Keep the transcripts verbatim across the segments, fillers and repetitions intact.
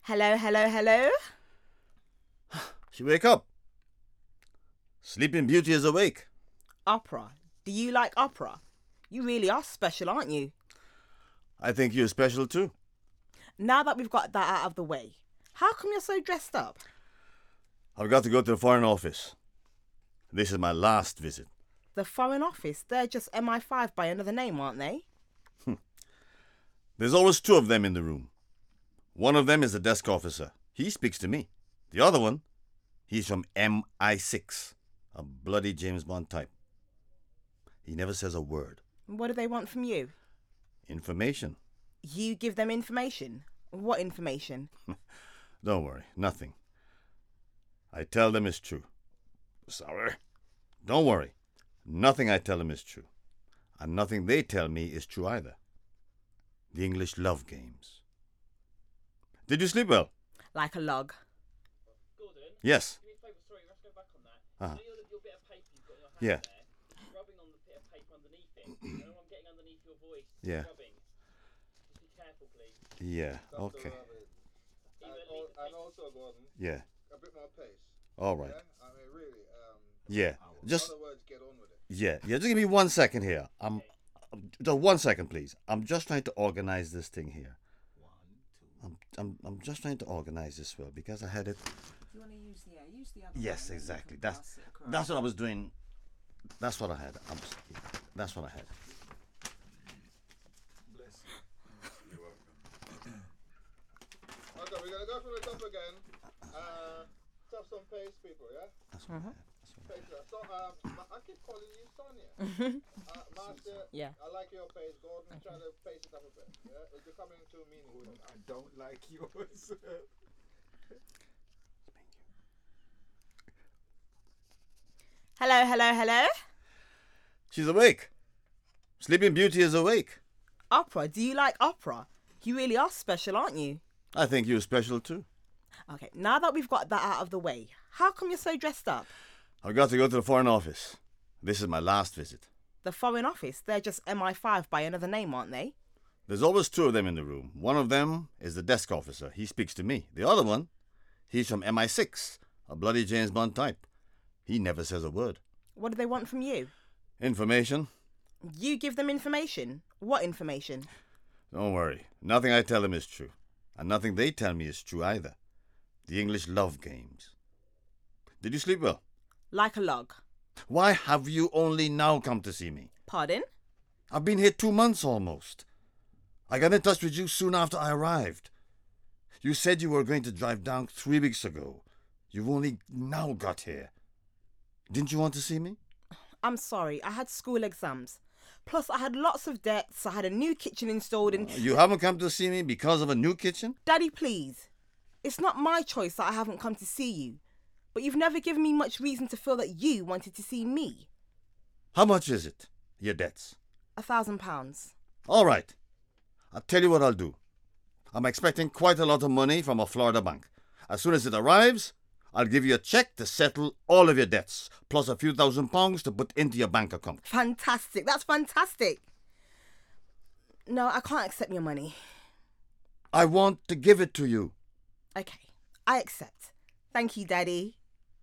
Hello, hello, hello. She wake up. Sleeping Beauty is awake. Opera. Do you like opera? You really are special, aren't you? I think you're special too. Now that we've got that out of the way, how come you're so dressed up? I've got to go to the Foreign Office. This is my last visit. The Foreign Office? They're just M I five by another name, aren't they? There's always two of them in the room. One of them is the desk officer. He speaks to me. The other one, he's from M I six, a bloody James Bond type. He never says a word. What do they want from you? Information. You give them information? What information? Don't worry, nothing. I tell them is true. Sorry. Don't worry. Nothing I tell them is true. And nothing they tell me is true either. The English love games. Did you sleep well? Like a log. Gordon? Yes. Do me a favour, sorry, let's go back on that. Uh-huh. You know your, your bit of paper you've got in your hand Yeah. there? Rubbing on the bit of paper underneath it. You know I'm getting underneath your voice. Yeah. Rubbing. Just be careful, please. Yeah, Stop okay. the rubbing. Even And, leave al- the and paper- also, Gordon, Yeah. a bit more pace. All right. Yeah? I mean, really. Um, Yeah. in Just, other words, get on with it. yeah. Yeah, just give me one second here. I'm, just one second, please. I'm just trying to organize this thing here. I'm, I'm, I'm just trying to organize this well because I had it. You want to use the, yeah, use the other Yes, exactly. That's, that's what I was doing. That's what I had. I'm, that's what I had. Bless you. You're welcome. Okay, we're going to go from the top again. Uh, have some pace, people, yeah? That's what I had. That's what I had. Pace. uh, So, um, I keep calling you Sonia. uh, Master, Yeah. I like your pace. Gordon, try to pace it up a bit. Yeah? It's becoming too meaningful. I don't like yours. Hello, hello, hello. She's awake. Sleeping Beauty is awake. Opera. Do you like opera? You really are special, aren't you? I think you're special too. Okay, now that we've got that out of the way, how come you're so dressed up? I've got to go to the Foreign Office. This is my last visit. The Foreign Office? They're just M I five by another name, aren't they? There's always two of them in the room. One of them is the desk officer. He speaks to me. The other one, he's from M I six, a bloody James Bond type. He never says a word. What do they want from you? Information? You give them information? What information? Don't worry. Nothing I tell them is true. And nothing they tell me is true either. The English love games. Did you sleep well? Like a log. Why have you only now come to see me? Pardon? I've been here two months almost. I got in touch with you soon after I arrived. You said you were going to drive down three weeks ago. You've only now got here. Didn't you want to see me? I'm sorry, I had school exams. Plus, I had lots of debts. I had a new kitchen installed and... You haven't come to see me because of a new kitchen? Daddy, please. It's not my choice that I haven't come to see you. But you've never given me much reason to feel that you wanted to see me. How much is it, your debts? A thousand pounds. All right. I'll tell you what I'll do. I'm expecting quite a lot of money from a Florida bank. As soon as it arrives, I'll give you a check to settle all of your debts, plus a few thousand pounds to put into your bank account. Fantastic. That's fantastic. No, I can't accept your money. I want to give it to you. Okay, I accept. Thank you, Daddy.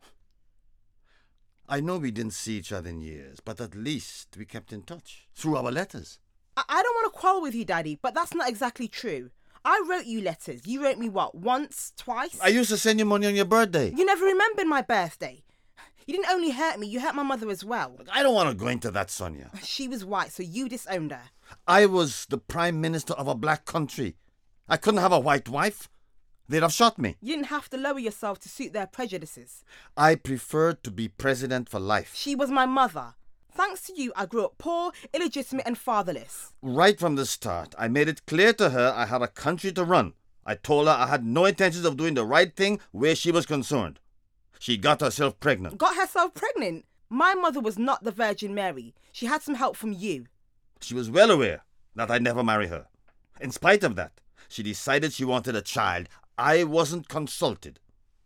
I know we didn't see each other in years, but at least we kept in touch through our letters. I, I don't want to quarrel with you, Daddy, but that's not exactly true. I wrote you letters. You wrote me what, once, twice? I used to send you money on your birthday. You never remembered my birthday. You didn't only hurt me, you hurt my mother as well. Look, I don't want to go into that, Sonia. She was white, so you disowned her. I was the prime minister of a black country. I couldn't have a white wife. They'd have shot me. You didn't have to lower yourself to suit their prejudices. I preferred to be president for life. She was my mother. Thanks to you, I grew up poor, illegitimate and fatherless. Right from the start, I made it clear to her I had a country to run. I told her I had no intentions of doing the right thing where she was concerned. She got herself pregnant. Got herself pregnant? My mother was not the Virgin Mary. She had some help from you. She was well aware that I'd never marry her. In spite of that, she decided she wanted a child. I wasn't consulted.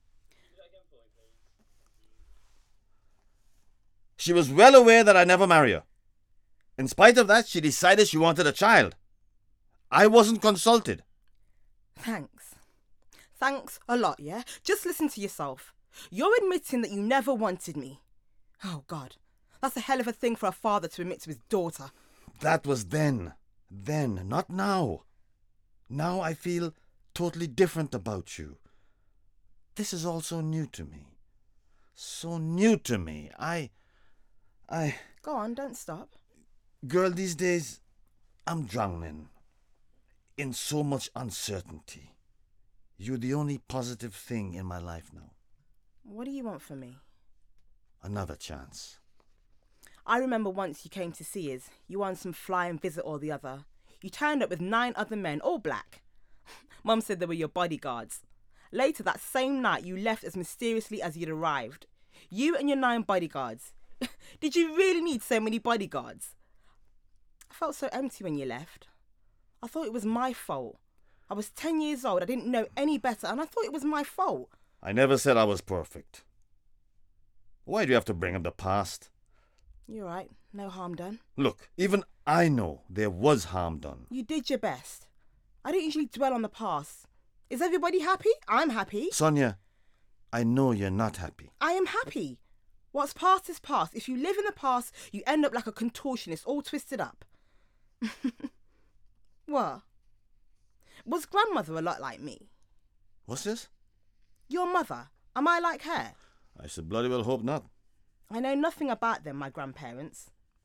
She was well aware that I'd never marry her. In spite of that, she decided she wanted a child. I wasn't consulted. Thanks. Thanks a lot, yeah? Just listen to yourself. You're admitting that you never wanted me. Oh, God. That's a hell of a thing for a father to admit to his daughter. That was then. Then, not now. Now I feel totally different about you. This is all so new to me. So new to me. I... I... Go on, don't stop. Girl, these days, I'm drowning in so much uncertainty. You're the only positive thing in my life now. What do you want from me? Another chance. I remember once you came to see us. You were on some flying visit or the other. You turned up with nine other men, all black. Mum said they were your bodyguards. Later that same night, you left as mysteriously as you'd arrived. You and your nine bodyguards. Did you really need so many bodyguards? I felt so empty when you left. I thought it was my fault. I was ten years old, I didn't know any better, and I thought it was my fault. I never said I was perfect. Why do you have to bring up the past? You're right, no harm done. Look, even I know there was harm done. You did your best. I don't usually dwell on the past. Is everybody happy? I'm happy. Sonia, I know you're not happy. I am happy. What's past is past. If you live in the past, you end up like a contortionist, all twisted up. What? Was grandmother a lot like me? What's this? Your mother. Am I like her? I should bloody well hope not. I know nothing about them, my grandparents.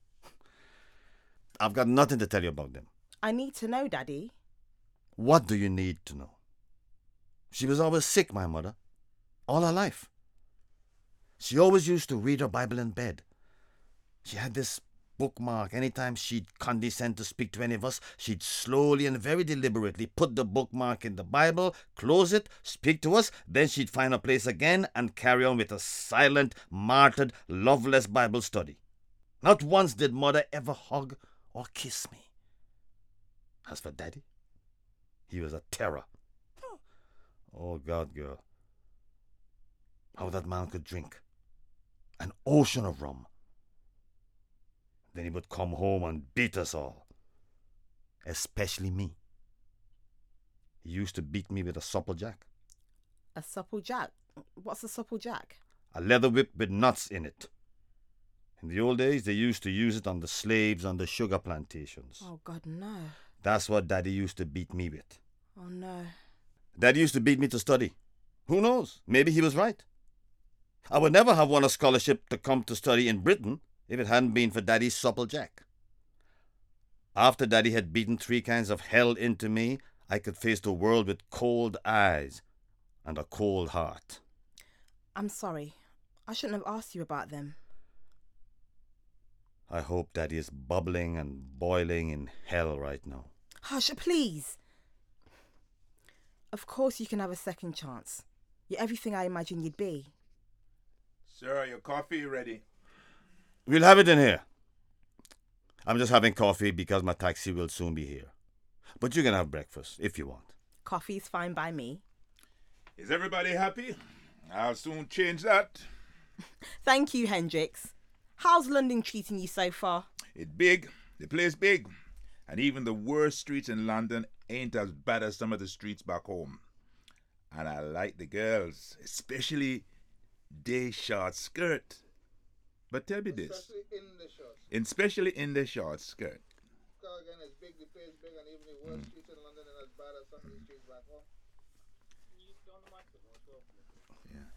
I've got nothing to tell you about them. I need to know, Daddy. What do you need to know? She was always sick, my mother. All her life. She always used to read her Bible in bed. She had this bookmark. Anytime she'd condescend to speak to any of us, she'd slowly and very deliberately put the bookmark in the Bible, close it, speak to us, then she'd find a place again and carry on with a silent, martyred, loveless Bible study. Not once did Mother ever hug or kiss me. As for Daddy, he was a terror. Oh, God, girl. How that man could drink. An ocean of rum. Then he would come home and beat us all. Especially me. He used to beat me with a supple jack. A supple jack? What's a supple jack? A leather whip with nuts in it. In the old days, they used to use it on the slaves on the sugar plantations. Oh, God, no. That's what Daddy used to beat me with. Oh, no. Daddy used to beat me to study. Who knows? Maybe he was right. I would never have won a scholarship to come to study in Britain if it hadn't been for Daddy's supple jack. After Daddy had beaten three kinds of hell into me, I could face the world with cold eyes and a cold heart. I'm sorry. I shouldn't have asked you about them. I hope Daddy is bubbling and boiling in hell right now. Hush, please. Of course you can have a second chance. You're everything I imagined you'd be. Sir, your coffee ready. We'll have it in here. I'm just having coffee because my taxi will soon be here. But you can have breakfast if you want. Coffee's fine by me. Is everybody happy? I'll soon change that. Thank you, Hendrix. How's London treating you so far? It's big. The place big. And even the worst streets in London ain't as bad as some of the streets back home. And I like the girls, especially their short skirt. But tell me this, Especially in the shorts. especially in the short skirt. Car again is big, the place big, and even the worst streets in London are as bad as some of the streets back home. Can you go on the microphone as well, please? Yeah.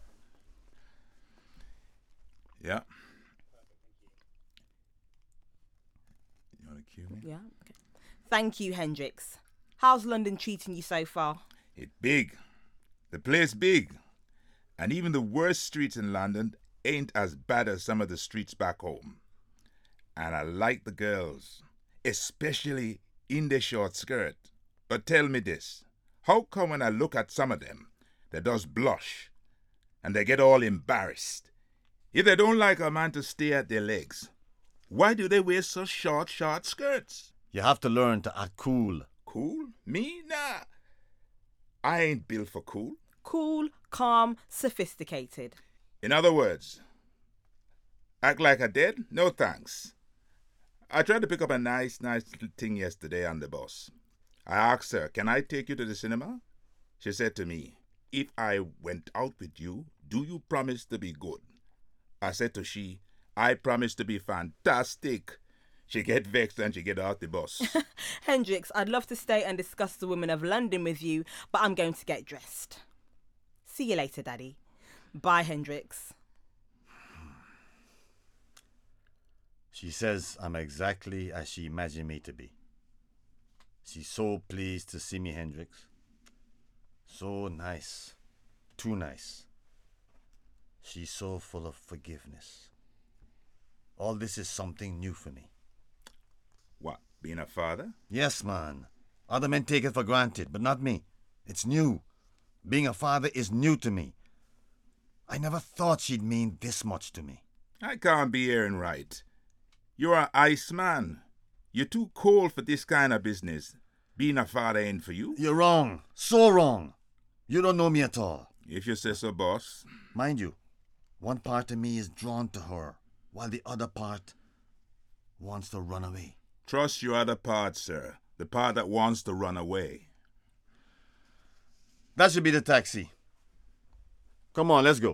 Yeah. Perfect, thank you. You want to cue me? Yeah. Okay. Thank you, Hendrix. How's London treating you so far? It big. The place big. And even the worst streets in London ain't as bad as some of the streets back home. And I like the girls, especially in the short skirt. But tell me this, how come when I look at some of them, they does blush and they get all embarrassed? If they don't like a man to stare at their legs, why do they wear such short, short skirts? You have to learn to act cool. Cool? Me? Nah. I ain't built for cool. Cool, calm, sophisticated. In other words, act like I did? No thanks. I tried to pick up a nice, nice little thing yesterday on the bus. I asked her, can I take you to the cinema? She said to me, if I went out with you, do you promise to be good? I said to she, I promise to be fantastic. She get vexed and she get out the bus. Hendrix, I'd love to stay and discuss the women of London with you, but I'm going to get dressed. See you later, Daddy. Bye, Hendrix. She says I'm exactly as she imagined me to be. She's so pleased to see me, Hendrix. So nice. Too nice. She's so full of forgiveness. All this is something new for me. What, being a father? Yes, man. Other men take it for granted, but not me. It's new. Being a father is new to me. I never thought she'd mean this much to me. I can't be hearing right. You're an ice man. You're too cold for this kind of business. Being a father ain't for you. You're wrong. So wrong. You don't know me at all. If you say so, boss. Mind you, one part of me is drawn to her, while the other part wants to run away. Trust your other part, sir. The part that wants to run away. That should be the taxi. Come on, let's go.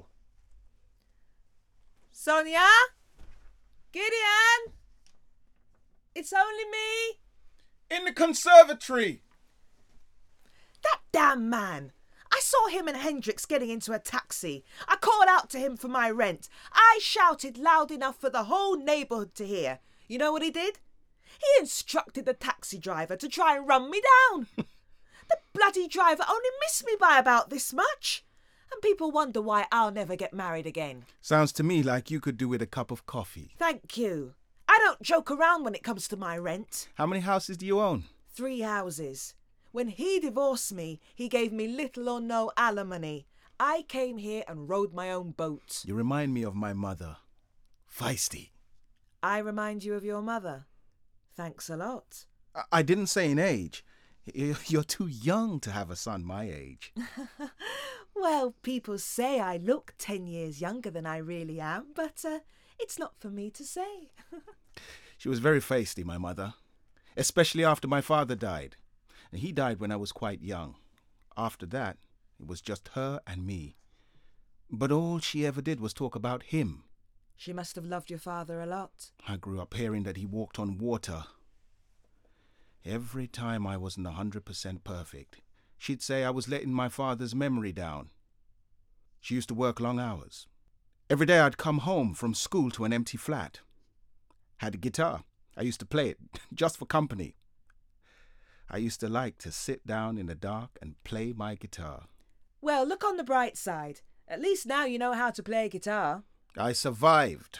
Sonia? Gideon? It's only me. In the conservatory. That damn man. I saw him and Hendrix getting into a taxi. I called out to him for my rent. I shouted loud enough for the whole neighbourhood to hear. You know what he did? He instructed the taxi driver to try and run me down. The bloody driver only missed me by about this much. And people wonder why I'll never get married again. Sounds to me like you could do with a cup of coffee. Thank you. I don't joke around when it comes to my rent. How many houses do you own? Three houses. When he divorced me, he gave me little or no alimony. I came here and rowed my own boat. You remind me of my mother. Feisty. I remind you of your mother. Thanks a lot. I, I didn't say in age. Y- You're too young to have a son my age. Well, people say I look ten years younger than I really am, but uh, it's not for me to say. She was very feisty, my mother. Especially after my father died. And he died when I was quite young. After that, it was just her and me. But all she ever did was talk about him. She must have loved your father a lot. I grew up hearing that he walked on water. Every time I wasn't a hundred percent perfect, she'd say I was letting my father's memory down. She used to work long hours. Every day I'd come home from school to an empty flat. Had a guitar. I used to play it, just for company. I used to like to sit down in the dark and play my guitar. Well, look on the bright side. At least now you know how to play a guitar. I survived.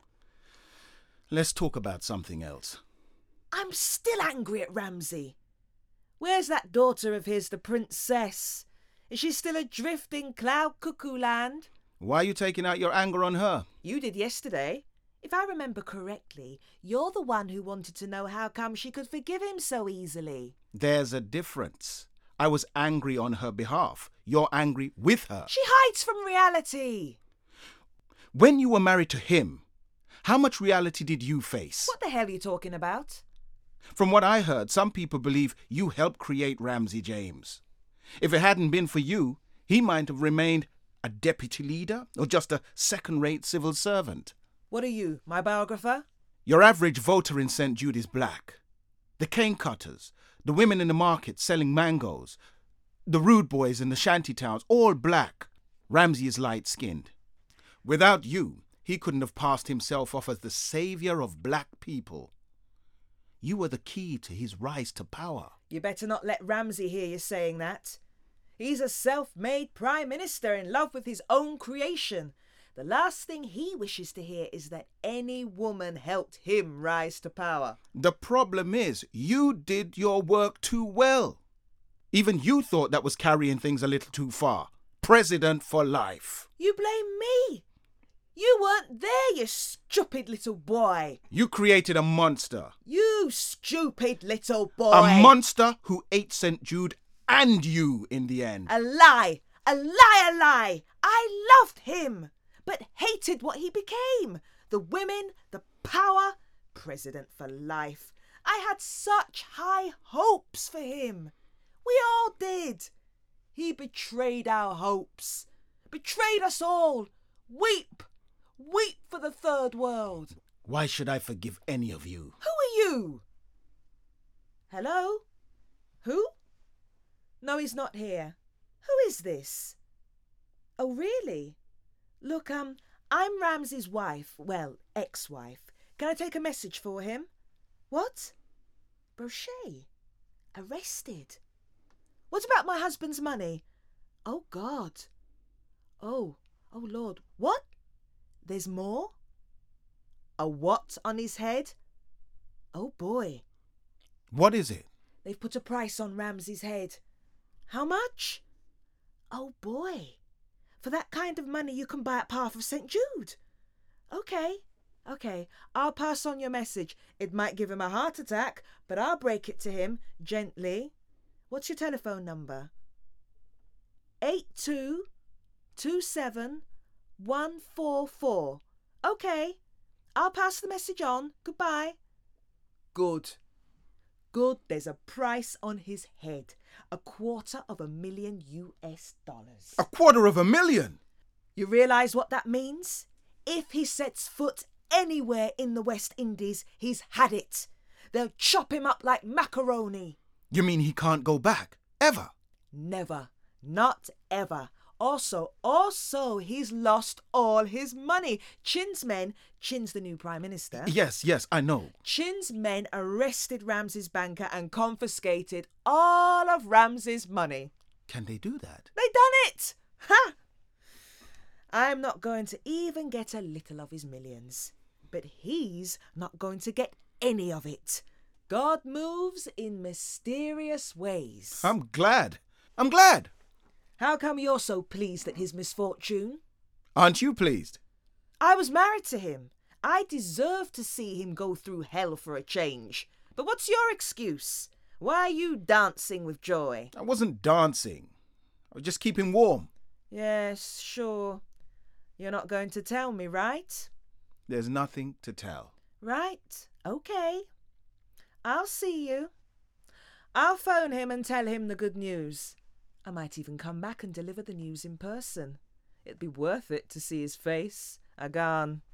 Let's talk about something else. I'm still angry at Ramsay. Where's that daughter of his, the princess? Is she still adrift in cloud cuckoo land? Why are you taking out your anger on her? You did yesterday. If I remember correctly, you're the one who wanted to know how come she could forgive him so easily. There's a difference. I was angry on her behalf. You're angry with her. She hides from reality. When you were married to him, how much reality did you face? What the hell are you talking about? From what I heard, some people believe you helped create Ramsay James. If it hadn't been for you, he might have remained a deputy leader or just a second-rate civil servant. What are you, my biographer? Your average voter in Saint Jude is black. The cane cutters, the women in the market selling mangoes, the rude boys in the shanty towns, all black. Ramsay is light-skinned. Without you, he couldn't have passed himself off as the savior of black people. You were the key to his rise to power. You better not let Ramsay hear you saying that. He's a self-made prime minister in love with his own creation. The last thing he wishes to hear is that any woman helped him rise to power. The problem is, you did your work too well. Even you thought that was carrying things a little too far. President for life. You blame me. You weren't there, you stupid little boy. You created a monster. You stupid little boy. A monster who ate Saint Jude and you in the end. A lie. A lie, a lie. I loved him, but hated what he became. The women, the power, president for life. I had such high hopes for him. We all did. He betrayed our hopes. Betrayed us all. Weep. Weep for the third world. Why should I forgive any of you? Who are you? Hello? Who? No, he's not here. Who is this? Oh, really? Look, um, I'm Ramsey's wife. Well, ex-wife. Can I take a message for him? What? Brochet? Arrested? What about my husband's money? Oh, God. Oh, oh, Lord. What? There's more? A what on his head? Oh, boy. What is it? They've put a price on Ramsey's head. How much? Oh, boy. For that kind of money you can buy up half of Saint Jude. Okay, okay. I'll pass on your message. It might give him a heart attack, but I'll break it to him gently. What's your telephone number? Eight two two seven one four four. Okay. I'll pass the message on. Goodbye. Good. Good. There's a price on his head. A quarter of a million U S dollars. A quarter of a million? You realise what that means? If he sets foot anywhere in the West Indies, he's had it. They'll chop him up like macaroni. You mean he can't go back? Ever? Never. Not ever. Also, also, he's lost all his money. Chin's men, Chin's the new Prime Minister. Yes, yes, I know. Chin's men arrested Ramsey's banker and confiscated all of Ramsey's money. Can they do that? They done it! Ha! I'm not going to even get a little of his millions. But he's not going to get any of it. God moves in mysterious ways. I'm glad. I'm glad. How come you're so pleased at his misfortune? Aren't you pleased? I was married to him. I deserve to see him go through hell for a change. But what's your excuse? Why are you dancing with joy? I wasn't dancing. I was just keeping warm. Yes, sure. You're not going to tell me, right? There's nothing to tell. Right. Okay. I'll see you. I'll phone him and tell him the good news. I might even come back and deliver the news in person. It'd be worth it to see his face. Agan.